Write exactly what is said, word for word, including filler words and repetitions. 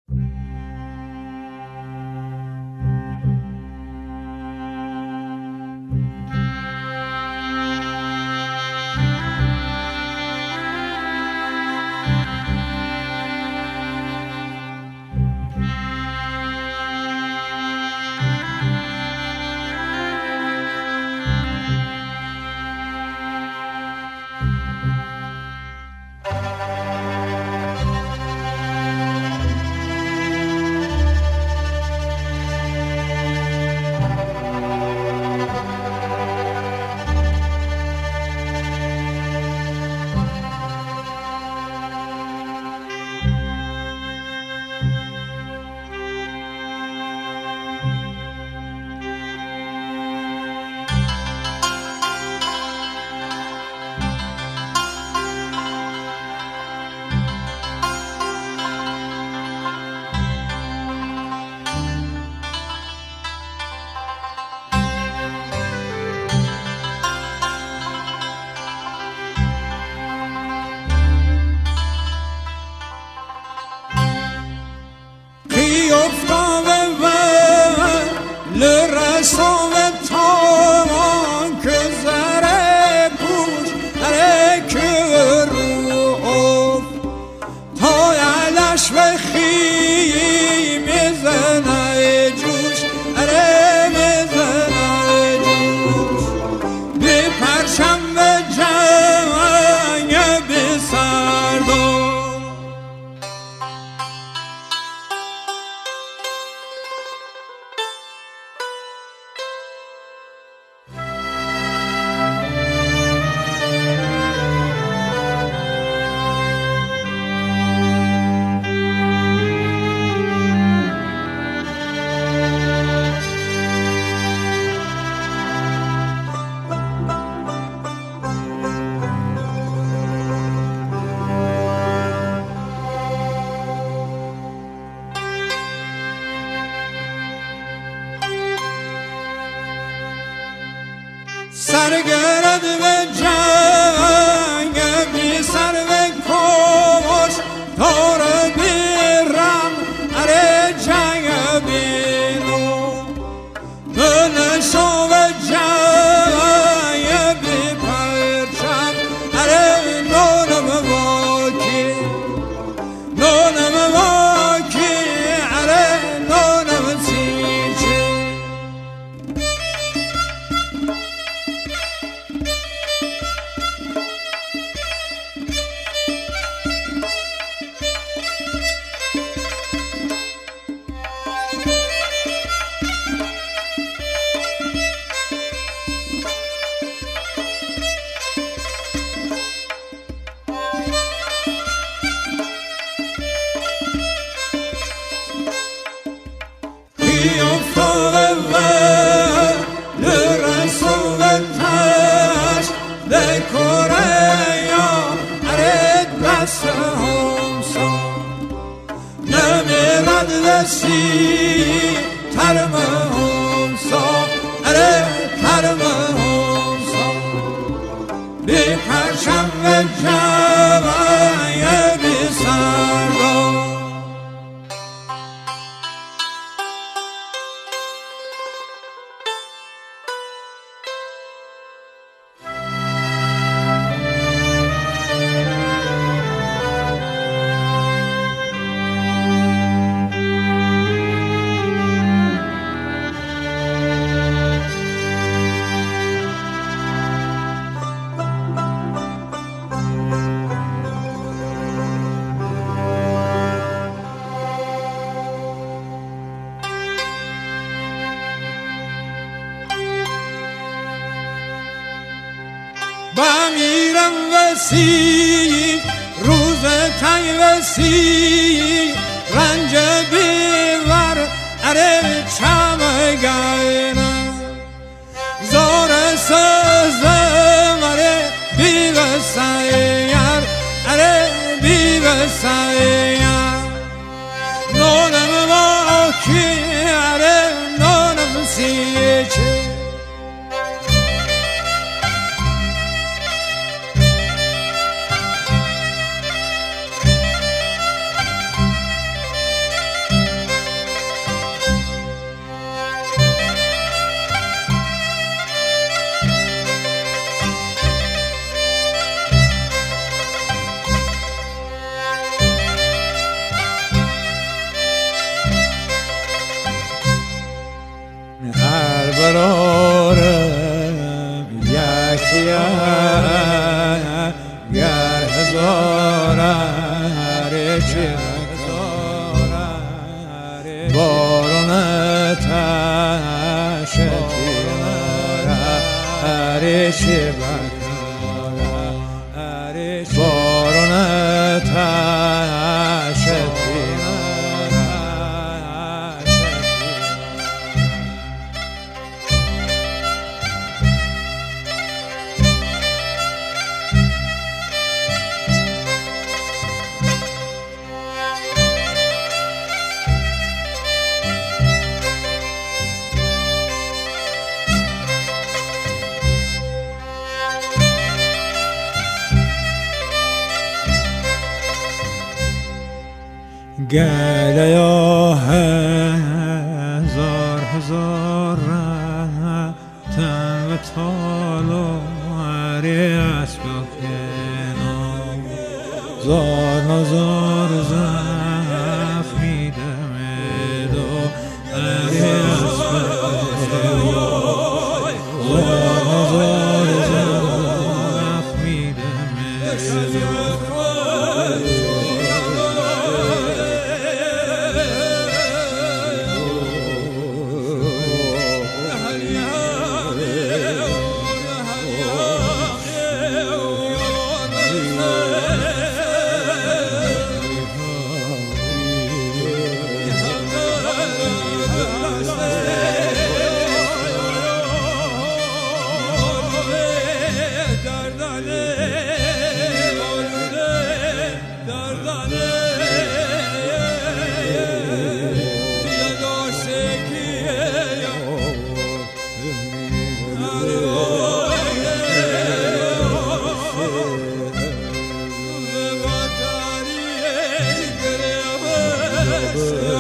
سرگرد به جنگ بی سر و کش دار بیرم اره جنگ بینو بنشو و جنگ بی پرچم اره نونم واکی نونم واکی اره نونم سیچی سی ترم همسا اره ترم همسا بی پرچم و جوای بی سردا بمیرم وسی روز تنگ وسی رنج بیور اره چمگینم زار سزم اره بی وسیر اره بی وسیر نونم واکی اره نونم سیچه چه بکاره بارون تشتی گله یا هزار هزار رفتن و تالاری اسب و کنام زار نزار زخمی دمد و اری اسب و کنام زار نزار زخمی دمد Oh